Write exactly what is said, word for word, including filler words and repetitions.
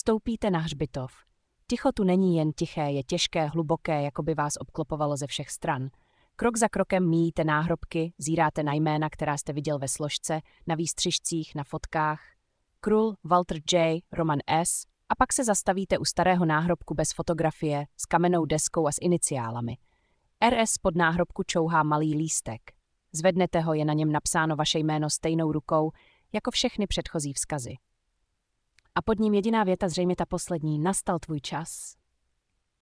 Vstoupíte na hřbitov. Ticho tu není jen tiché, je těžké, hluboké, jako by vás obklopovalo ze všech stran. Krok za krokem míjíte náhrobky, zíráte na jména, která jste viděl ve složce, na výstřižcích, na fotkách. Krull, Walter J., Roman S. A pak se zastavíte u starého náhrobku bez fotografie, s kamennou deskou a s iniciálami. R S pod náhrobku čouhá malý lístek. Zvednete ho, je na něm napsáno vaše jméno stejnou rukou, jako všechny předchozí vzkazy. A pod ním jediná věta, zřejmě ta poslední: nastal tvůj čas.